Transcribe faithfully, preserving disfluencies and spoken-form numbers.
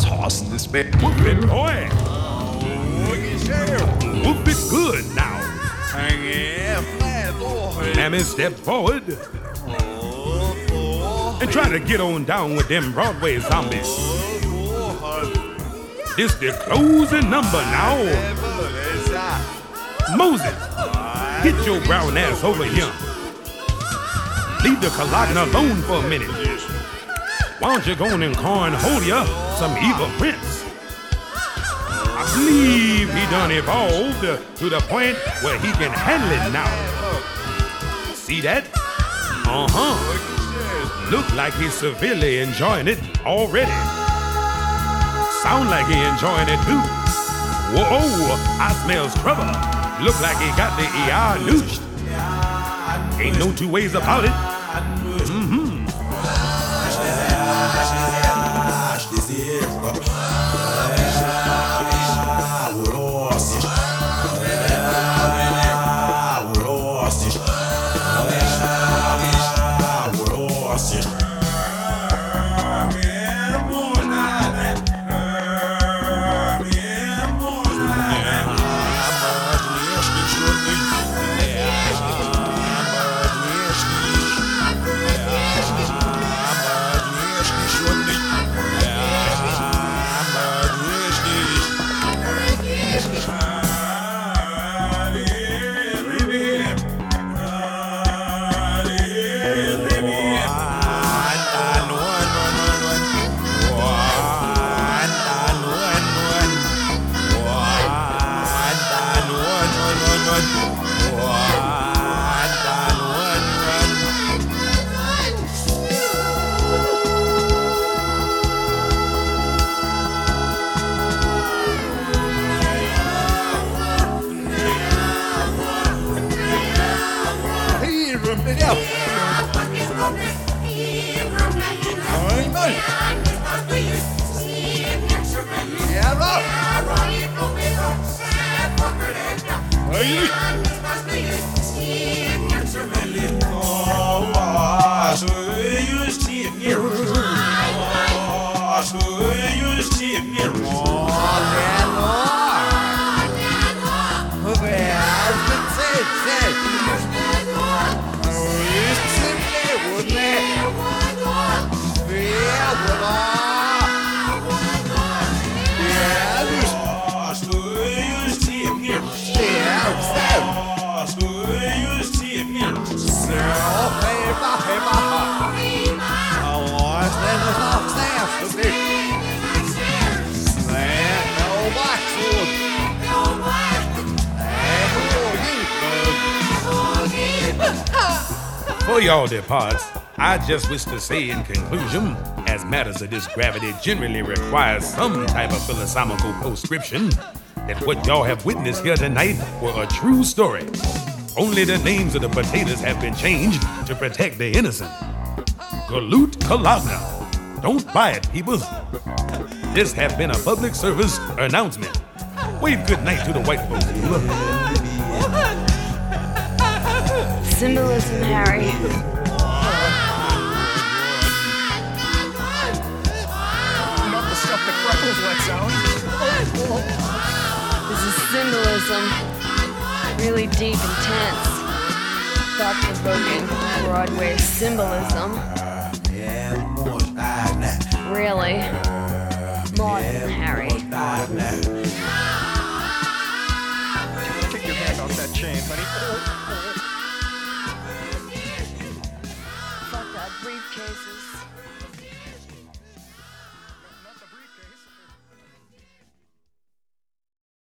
toss this man. Whoop it, boy. Whoop it good now. Mammy, step forward and try to get on down with them Broadway zombies. This the closing number now. Moses, get your brown ass over here. Leave the Kalagna alone for a minute. Why don't you go on and cornhole ya some evil prince? I believe he done evolved to the point where he can handle it now. See that? Uh-huh. Look like he's severely enjoying it already. Sound like he enjoying it too. Whoa, I smells trouble. Look like he got the E R nooshed. Ain't no two ways about it. Mm-hmm. For y'all departs, I just wish to say in conclusion, as matters of this gravity generally require some type of philosophical postscription, that what y'all have witnessed here tonight were a true story. Only the names of the potatoes have been changed to protect the innocent. Galut Kalagna. Don't buy it, people. This have been a public service announcement. Wave good night to the white folks, people. Symbolism, Harry. Not the stuff that Freckles lets out. This is symbolism. Really deep, intense, thought-provoking Broadway symbolism. Really modern, Harry. Take your hand off that chain, honey.